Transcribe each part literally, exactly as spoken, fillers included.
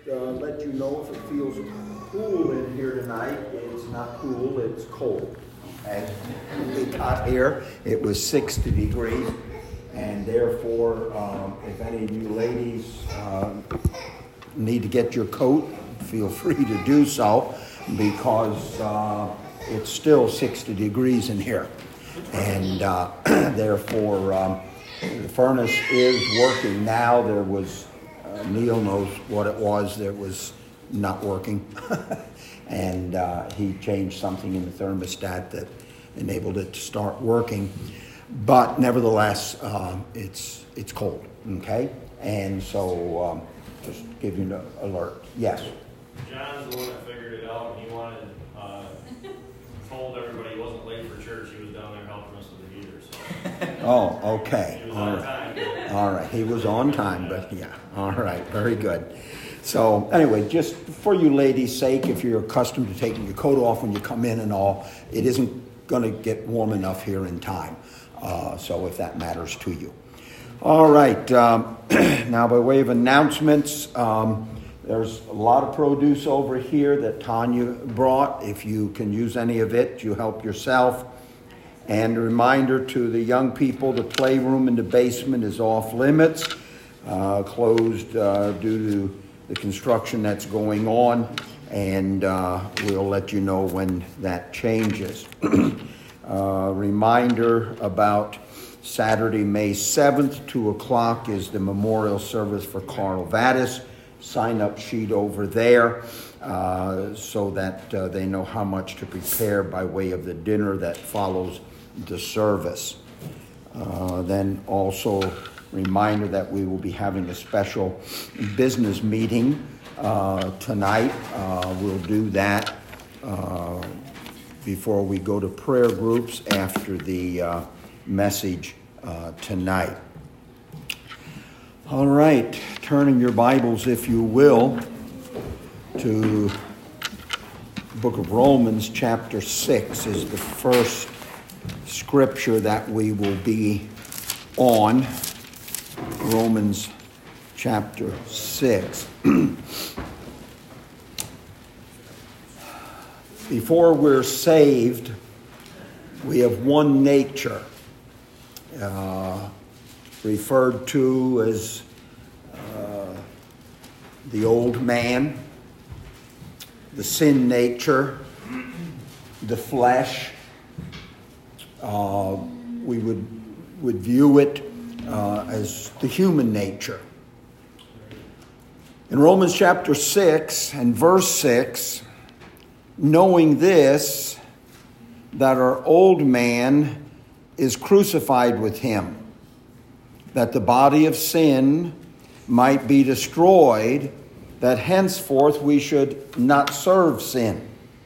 uh, let you know if it feels cool in here tonight. It's not cool, it's cold. Okay? We got here, it was sixty degrees, and therefore, um, if any of you ladies uh, need to get your coat, feel free to do so, because uh, it's still sixty degrees in here. And uh, therefore, um, the furnace is working now. There was, uh, Neil knows what it was that was not working. and uh, he changed something in the thermostat that enabled it to start working. But nevertheless, uh, it's it's cold, okay? And so, um, just give you an alert. Yes? John's the one that figured it out, and he wanted, uh, told everybody he wasn't late for church. He was down there helping us with the heater. So. Oh, okay. He was all on right. time. All right. He was on time, but yeah. All right. Very good. So anyway, just for you ladies' sake, if you're accustomed to taking your coat off when you come in and all, it isn't going to get warm enough here in time. Uh, so if that matters to you. All right. Um, now, by way of announcements, um, there's a lot of produce over here that Tanya brought. If you can use any of it, you help yourself. And a reminder to the young people, the playroom in the basement is off limits, uh, closed uh, due to the construction that's going on. And uh, we'll let you know when that changes. uh, reminder about Saturday, May seventh, two o'clock is the memorial service for Carl Vaddis. Sign-up sheet over there uh, so that uh, they know how much to prepare by way of the dinner that follows the service. Uh, then also reminder that we will be having a special business meeting uh, tonight. Uh, we'll do that uh, before we go to prayer groups after the uh, message uh, tonight. All right, turning your Bibles, if you will, to the book of Romans, chapter six is the first scripture that we will be on. Romans chapter six. Before we're saved, we have one nature. Uh, referred to as uh, the old man, the sin nature, the flesh. Uh, we would would view it uh, as the human nature. In Romans chapter six and verse six, knowing this, that our old man is crucified with him, that the body of sin might be destroyed, that henceforth we should not serve sin.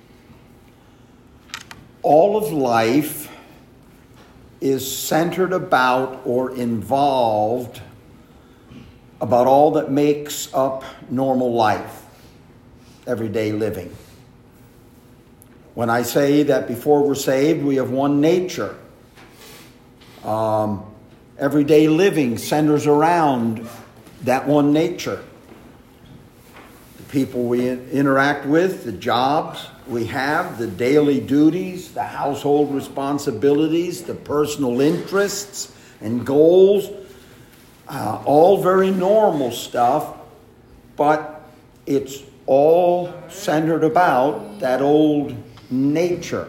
All of life is centered about or involved about all that makes up normal life, everyday living. When I say that before we're saved, we have one nature, um, everyday living centers around that one nature. The people we interact with, the jobs we have, the daily duties, the household responsibilities, the personal interests and goals, uh, all very normal stuff, but it's all centered about that old nature.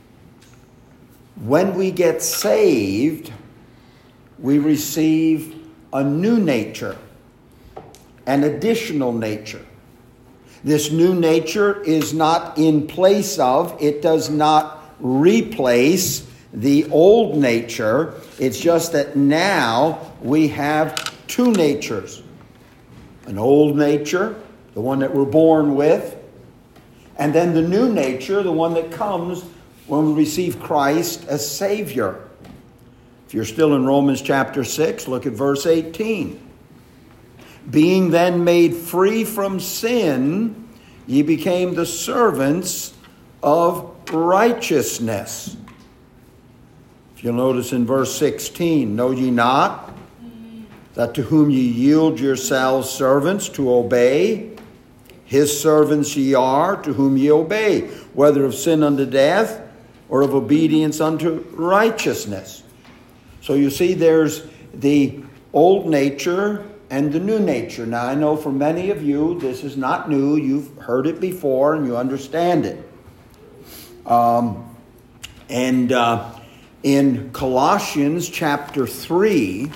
When we get saved, we receive a new nature, an additional nature. This new nature is not in place of, it does not replace the old nature. It's just that now we have two natures. An old nature, the one that we're born with, and then the new nature, the one that comes when we receive Christ as Savior. If you're still in Romans chapter six, look at verse eighteen. Being then made free from sin, ye became the servants of righteousness. If you'll notice in verse sixteen, know ye not that to whom ye yield yourselves servants to obey, His servants ye are, to whom ye obey, whether of sin unto death or of obedience unto righteousness. So you see there's the old nature and the new nature. Now I know for many of you this is not new. You've heard it before and you understand it. Um, and uh, in Colossians chapter three,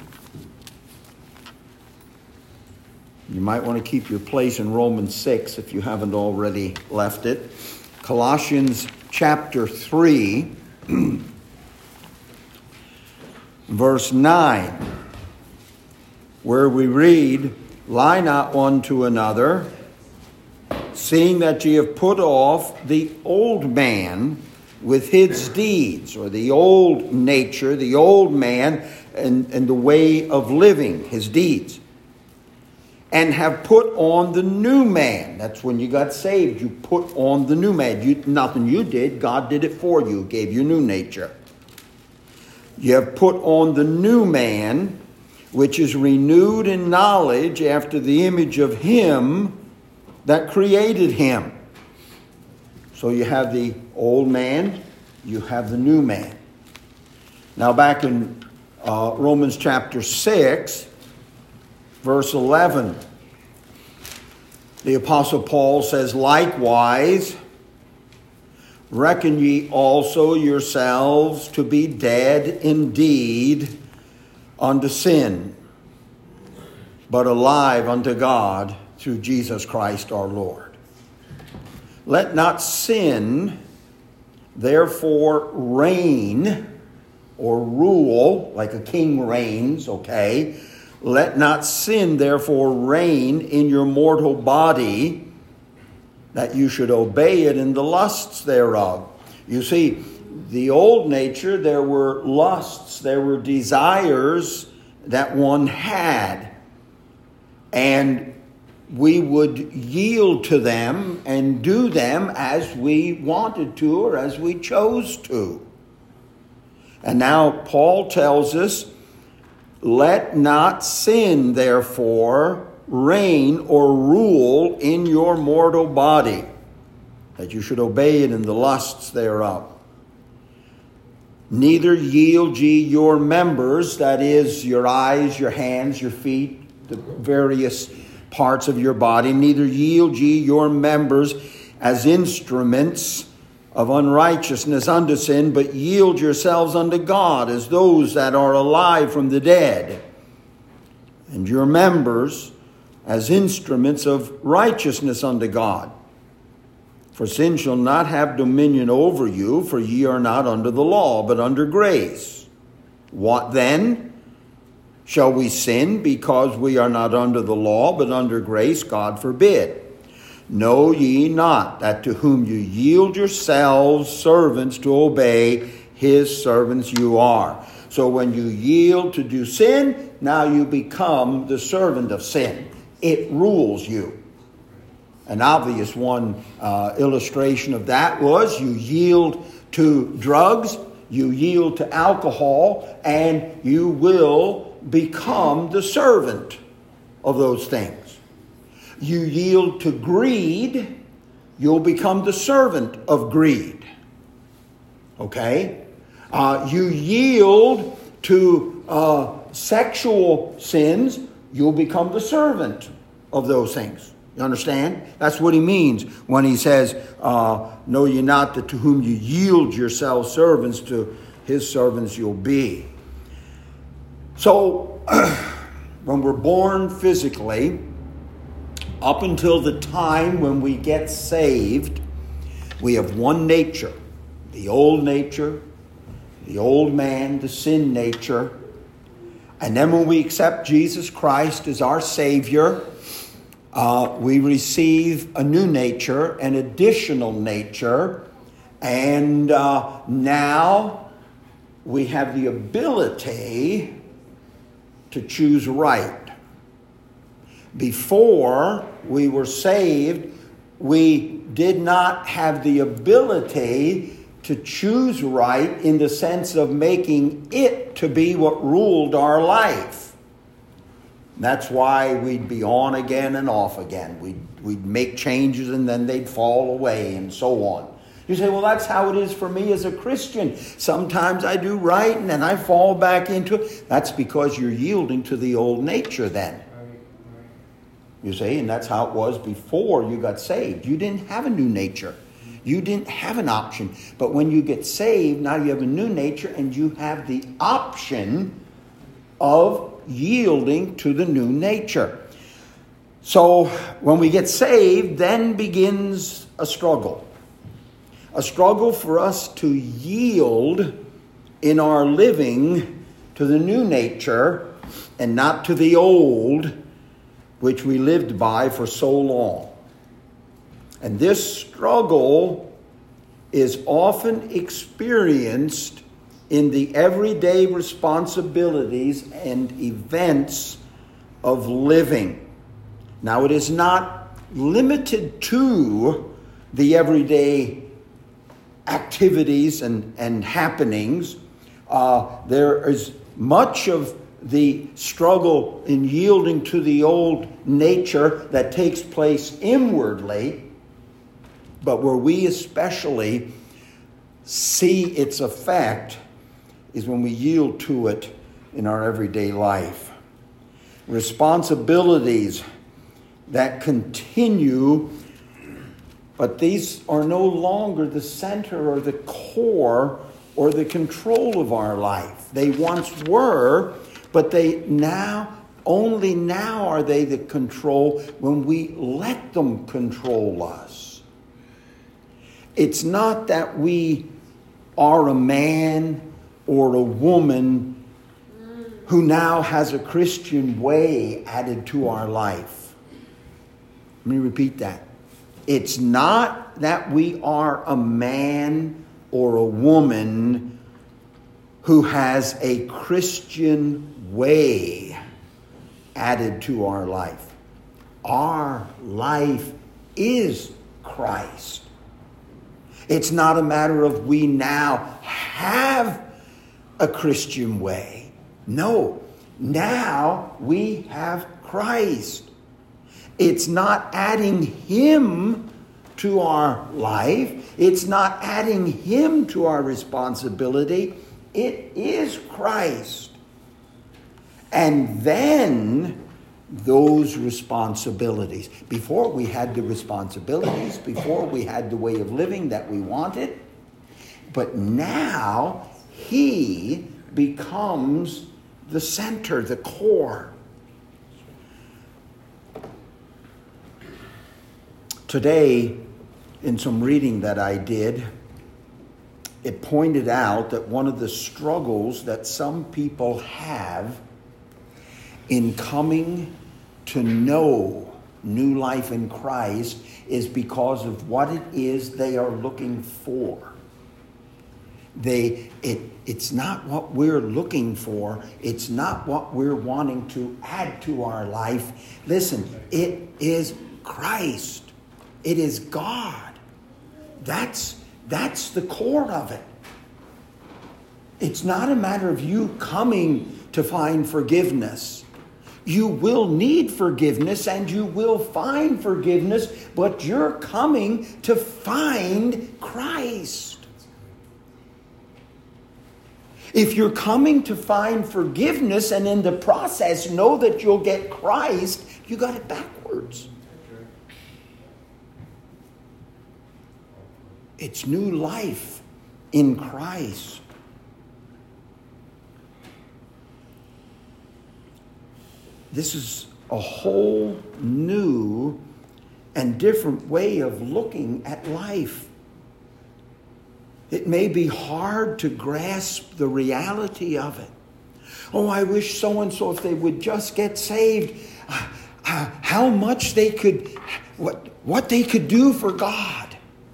you might want to keep your place in Romans six if you haven't already left it. Colossians chapter three, verse nine, where we read, lie not one to another, seeing that ye have put off the old man with his deeds, or the old nature, the old man, and, and the way of living, his deeds, and have put on the new man. That's when you got saved. You put on the new man. You, nothing you did. God did it for you. Gave you new nature. You have put on the new man, which is renewed in knowledge after the image of him that created him. So you have the old man, you have the new man. Now back in uh, Romans chapter six, verse eleven, the Apostle Paul says, likewise, reckon ye also yourselves to be dead indeed unto sin, but alive unto God through Jesus Christ our Lord. Let not sin therefore reign or rule, like a king reigns, okay? Let not sin therefore reign in your mortal body, that you should obey it in the lusts thereof. You see, the old nature, there were lusts, there were desires that one had. And we would yield to them and do them as we wanted to or as we chose to. And now Paul tells us, let not sin, therefore, reign or rule in your mortal body, that you should obey it in the lusts thereof. Neither yield ye your members, that is, your eyes, your hands, your feet, the various parts of your body, neither yield ye your members as instruments of unrighteousness unto sin, but yield yourselves unto God as those that are alive from the dead, and your members as instruments of righteousness unto God. For sin shall not have dominion over you, for ye are not under the law, but under grace. What then? Shall we sin because we are not under the law, but under grace? God forbid. Know ye not that to whom you yield yourselves servants to obey, his servants you are. So when you yield to do sin, now you become the servant of sin. It rules you. An obvious one uh, illustration of that was you yield to drugs, you yield to alcohol, and you will become the servant of those things. You yield to greed, you'll become the servant of greed. Okay? Uh, you yield to uh, sexual sins, you'll become the servant of those things. You understand? That's what he means when he says, uh, know ye not that to whom you yield yourselves servants, to his servants you'll be. So, when we're born physically, up until the time when we get saved, we have one nature, the old nature, the old man, the sin nature. And then when we accept Jesus Christ as our Savior, uh, we receive a new nature, an additional nature, and uh, now we have the ability to choose right. Before we were saved, we did not have the ability to choose right in the sense of making it to be what ruled our life. That's why we'd be on again and off again. We'd, we'd make changes and then they'd fall away and so on. You say, well, that's how it is for me as a Christian. Sometimes I do right and then I fall back into it. That's because you're yielding to the old nature then. You see, and that's how it was before you got saved. You didn't have a new nature. You didn't have an option. But when you get saved, now you have a new nature and you have the option of yielding to the new nature. So when we get saved, then begins a struggle. A struggle for us to yield in our living to the new nature and not to the old, which we lived by for so long. And this struggle is often experienced in the everyday responsibilities and events of living. Now, it is not limited to the everyday activities and, and happenings. Uh, there is much of the struggle in yielding to the old nature that takes place inwardly, but where we especially see its effect is when we yield to it in our everyday life. Responsibilities that continue, but these are no longer the center or the core or the control of our life. They once were, but they now, only now are they the control when we let them control us. It's not that we are a man or a woman who now has a Christian way added to our life. Let me repeat that. It's not that we are a man or a woman who has a Christian way added to our life. Our life is Christ. It's not a matter of we now have a Christian way. No, now we have Christ. It's not adding Him to our life. It's not adding Him to our responsibility. It is Christ. And then those responsibilities. Before we had the responsibilities, before we had the way of living that we wanted, but now He becomes the center, the core. Today, in some reading that I did, it pointed out that one of the struggles that some people have in coming to know new life in Christ is because of what it is they are looking for. They, it, it's not what we're looking for. It's not what we're wanting to add to our life. Listen, it is Christ. It is God. That's, that's the core of it. It's not a matter of you coming to find forgiveness. You will need forgiveness and you will find forgiveness, but you're coming to find Christ. If you're coming to find forgiveness and in the process know that you'll get Christ, you got it backwards. It's new life in Christ. This is a whole new and different way of looking at life. It may be hard to grasp the reality of it. Oh, I wish so-and-so, if they would just get saved, uh, how much they could, what, what they could do for God.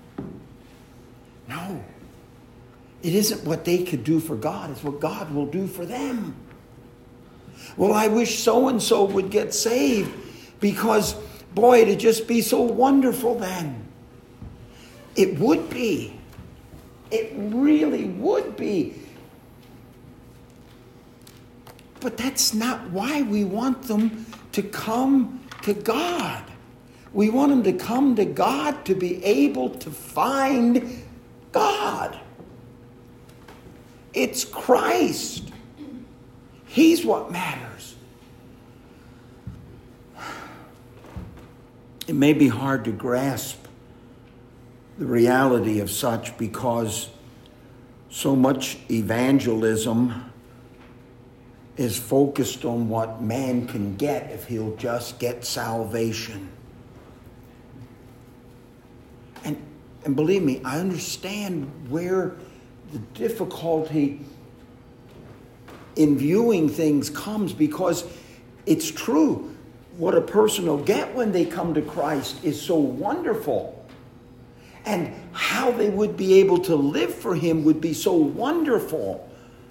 No. It isn't what they could do for God. It's what God will do for them. Well, I wish so-and-so would get saved because, boy, it'd just be so wonderful then. It would be. It really would be. But that's not why we want them to come to God. We want them to come to God to be able to find God. It's Christ. He's what matters. It may be hard to grasp the reality of such because so much evangelism is focused on what man can get if he'll just get salvation. And, and believe me, I understand where the difficulty in viewing things comes, because it's true. What a person will get when they come to Christ is so wonderful. And how they would be able to live for him would be so wonderful.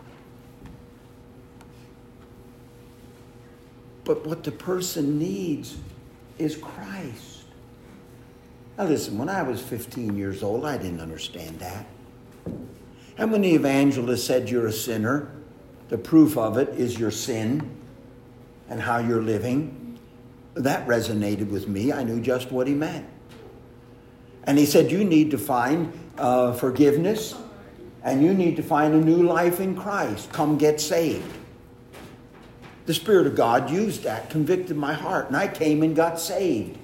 But what the person needs is Christ. Now listen, when I was fifteen years old, I didn't understand that. And when the evangelist said you're a sinner, the proof of it is your sin and how you're living, that resonated with me. I knew just what he meant. And he said, you need to find uh, forgiveness, and you need to find a new life in Christ. Come get saved. The Spirit of God used that, convicted my heart, and I came and got saved.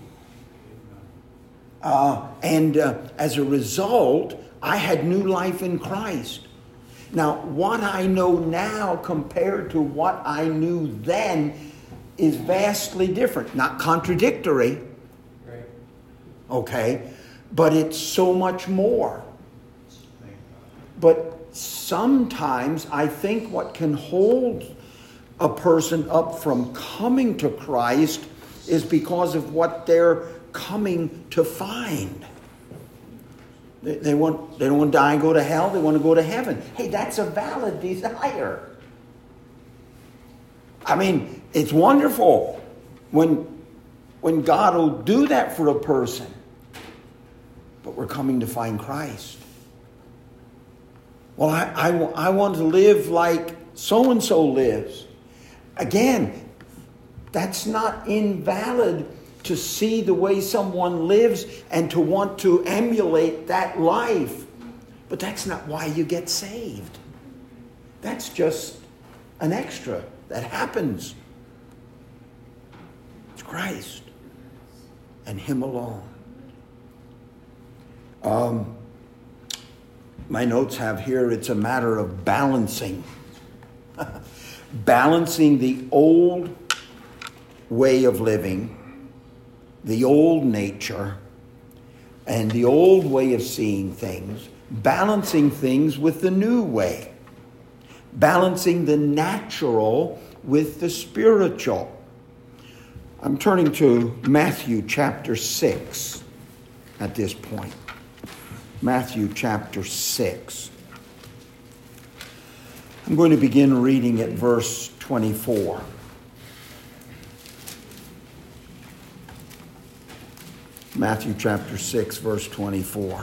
Uh, and uh, as a result, I had new life in Christ. Now, what I know now compared to what I knew then is vastly different. Not contradictory. Right. Okay. But it's so much more. But sometimes I think what can hold a person up from coming to Christ is because of what they're coming to find. They, they want they don't want to die and go to hell. They want to go to heaven. Hey, that's a valid desire. I mean, it's wonderful when when God will do that for a person. But we're coming to find Christ. Well, I, I, I want to live like so-and-so lives. Again, that's not invalid to see the way someone lives and to want to emulate that life. But that's not why you get saved. That's just an extra that happens. It's Christ and him alone. Um, my notes have here, it's a matter of balancing. Balancing the old way of living, the old nature, and the old way of seeing things, balancing things with the new way, balancing the natural with the spiritual. I'm turning to Matthew chapter six at this point. Matthew chapter six. I'm going to begin reading at verse twenty-four. Matthew chapter six, verse twenty-four.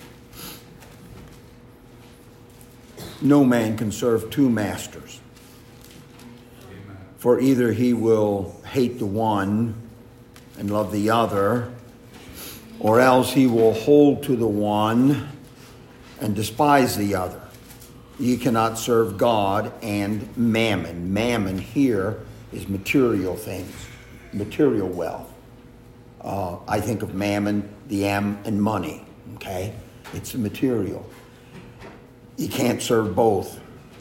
No man can serve two masters. Amen. For either he will hate the one and love the other, or else he will hold to the one and despise the other. You cannot serve God and mammon. Mammon here is material things, material wealth. Uh, I think of mammon, the M, and money. Okay? It's the material. You can't serve both.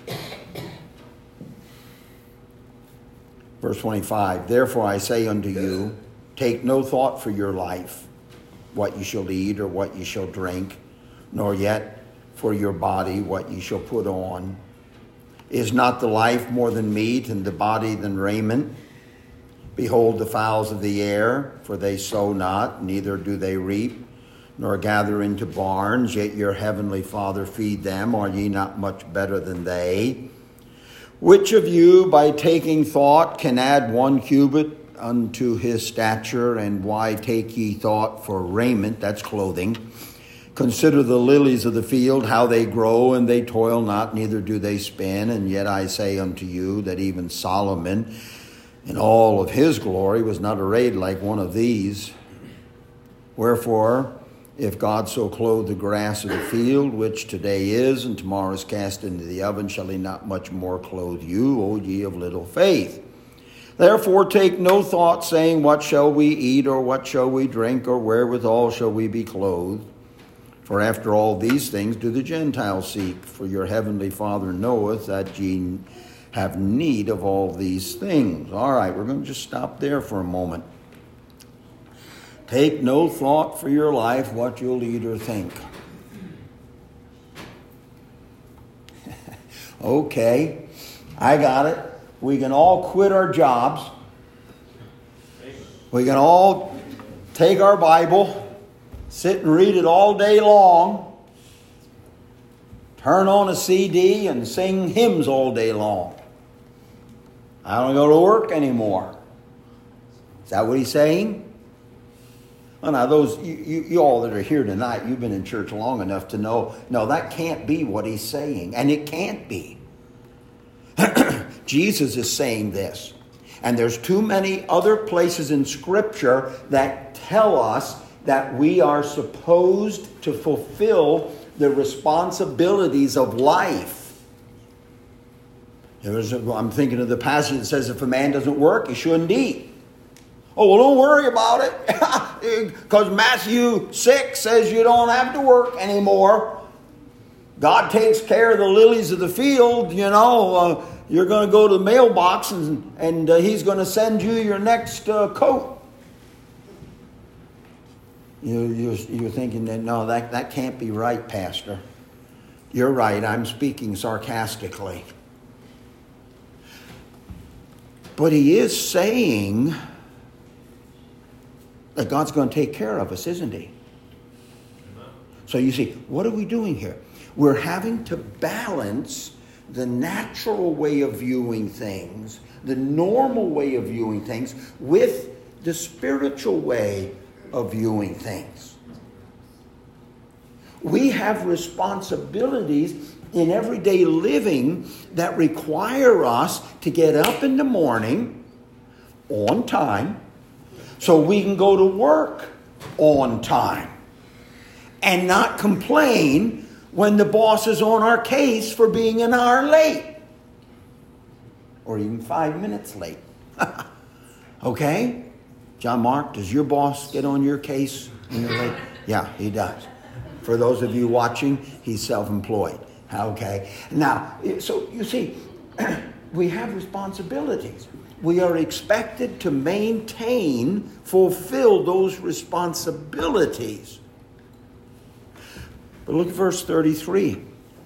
Verse twenty-five, therefore I say unto you, take no thought for your life, what you shall eat or what you shall drink, nor yet for your body what you shall put on. Is not the life more than meat, and the body than raiment? Behold the fowls of the air, for they sow not, neither do they reap, nor gather into barns, yet your heavenly Father feed them. Are ye not much better than they? Which of you, by taking thought, can add one cubit unto his stature? And why take ye thought for raiment? That's clothing. Consider the lilies of the field, how they grow, and they toil not, neither do they spin. And yet I say unto you that even Solomon in all of his glory was not arrayed like one of these. Wherefore, if God so clothe the grass of the field, which today is, and tomorrow is cast into the oven, shall he not much more clothe you, O ye of little faith? Therefore take no thought, saying, what shall we eat, or what shall we drink, or wherewithal shall we be clothed? For after all these things do the Gentiles seek, for your heavenly Father knoweth that ye have need of all these things. All right, we're going to just stop there for a moment. Take no thought for your life, what you'll eat or think. Okay, I got it. We can all quit our jobs. We can all take our Bible, sit and read it all day long, turn on a C D and sing hymns all day long. I don't go to work anymore. Is that what he's saying? Well, now, those you, you, you all that are here tonight, you've been in church long enough to know, no, that can't be what he's saying. And it can't be. Jesus is saying this. And there's too many other places in Scripture that tell us that we are supposed to fulfill the responsibilities of life. There's a, I'm thinking of the passage that says if a man doesn't work, he shouldn't eat. Oh, well, don't worry about it, because Matthew six says you don't have to work anymore. God takes care of the lilies of the field. You know, uh, you're going to go to the mailbox and, and uh, he's going to send you your next uh, coat. You, you're, you're thinking that, no, that, that can't be right, Pastor. You're right, I'm speaking sarcastically. But he is saying that God's going to take care of us, isn't he? So you see, what are we doing here? We're having to balance the natural way of viewing things, the normal way of viewing things, with the spiritual way of viewing things. We have responsibilities in everyday living that require us to get up in the morning on time so we can go to work on time and not complain when the boss is on our case for being an hour late or even five minutes late. Okay? John Mark, does your boss get on your case when you're late? Yeah, he does. For those of you watching, he's self-employed. Okay? Now, so you see, we have responsibilities. We are expected to maintain, fulfill those responsibilities. But look at verse thirty-three.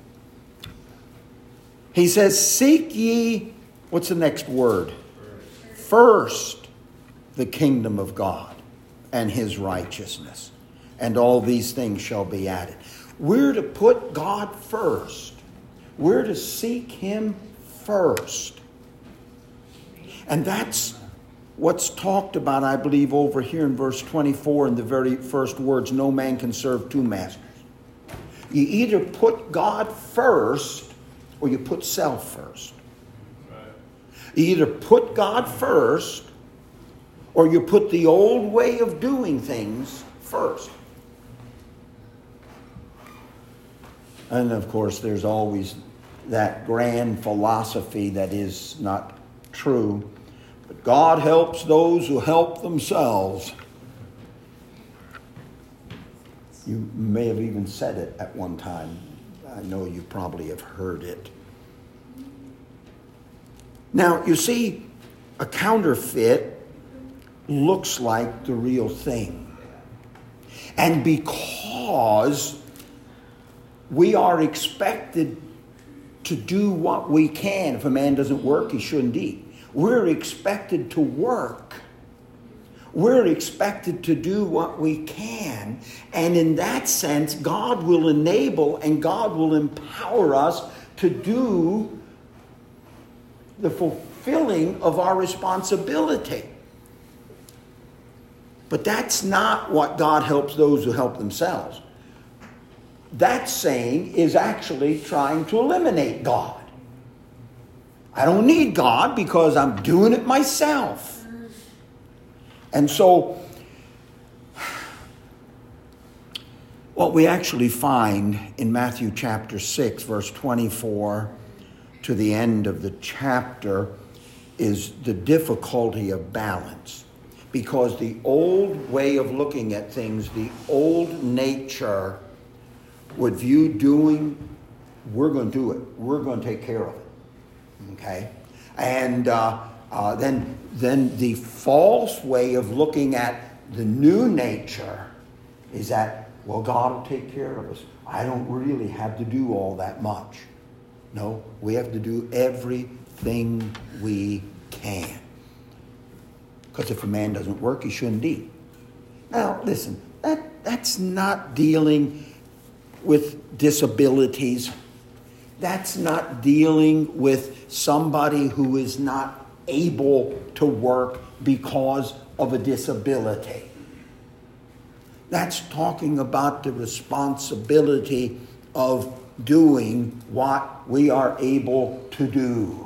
He says, seek ye, what's the next word? First, the kingdom of God and his righteousness, and all these things shall be added. We're to put God first. We're to seek him first. And that's what's talked about, I believe, over here in verse twenty-four in the very first words, no man can serve two masters. You either put God first or you put self first. You either put God first or you put the old way of doing things first. And of course, there's always that grand philosophy that is not true. But God helps those who help themselves. You may have even said it at one time. I know you probably have heard it. Now, you see, a counterfeit looks like the real thing. And because we are expected to do what we can. If a man doesn't work, he shouldn't eat. We're expected to work. We're expected to do what we can. And in that sense, God will enable and God will empower us to do the fulfilling of our responsibility. But that's not what God helps those who help themselves. that saying is actually trying to eliminate God. I don't need God because I'm doing it myself. And so, what we actually find in Matthew chapter six, verse twenty-four to the end of the chapter is the difficulty of balance. Because the old way of looking at things, the old nature would view doing, we're going to do it. We're going to take care of it. Okay? And uh, uh, then, then the false way of looking at the new nature is that, well, God will take care of us. I don't really have to do all that much. No, we have to do everything we can. Because if a man doesn't work, he shouldn't eat. Now, listen, that, that's not dealing with disabilities. That's not dealing with somebody who is not able to work because of a disability. That's talking about the responsibility of doing what we are able to do.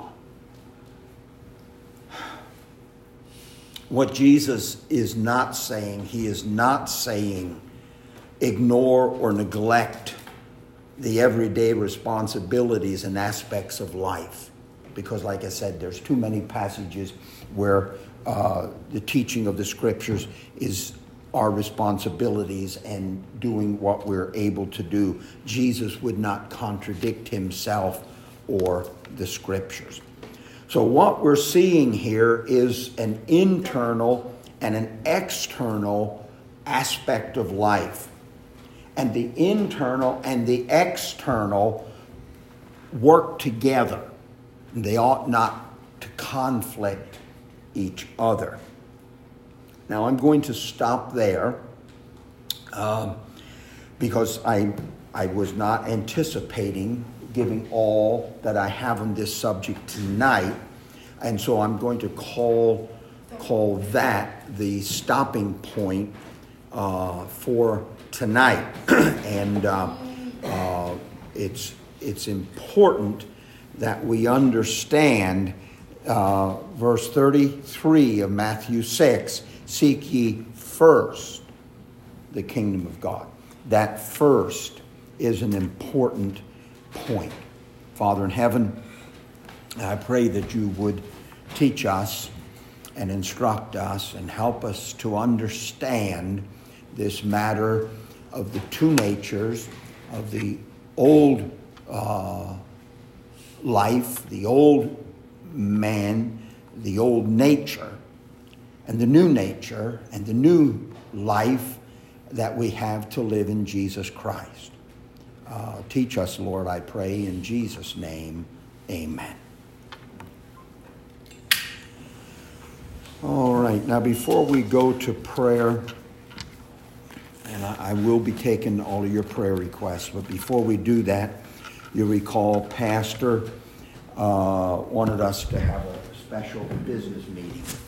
What Jesus is not saying, he is not saying ignore or neglect the everyday responsibilities and aspects of life. Because like I said, there's too many passages where uh, the teaching of the scriptures is our responsibilities and doing what we're able to do. Jesus would not contradict himself or the scriptures. So what we're seeing here is an internal and an external aspect of life. And the internal and the external work together. They ought not to conflict each other. Now I'm going to stop there um, because I, I was not anticipating giving all that I have on this subject tonight. And so I'm going to call, call that the stopping point uh, for tonight. and uh, uh, it's, it's important that we understand uh, verse thirty-three of Matthew six, seek ye first the kingdom of God. That first is an important point. Father in heaven, I pray that you would teach us and instruct us and help us to understand this matter of the two natures, of the old uh, life, the old man, the old nature, and the new nature and the new life that we have to live in Jesus Christ. Uh, teach us, Lord, I pray, in Jesus' name, amen. All right, now before we go to prayer, and I, I will be taking all of your prayer requests, but before we do that, you recall Pastor uh, wanted us to have a special business meeting.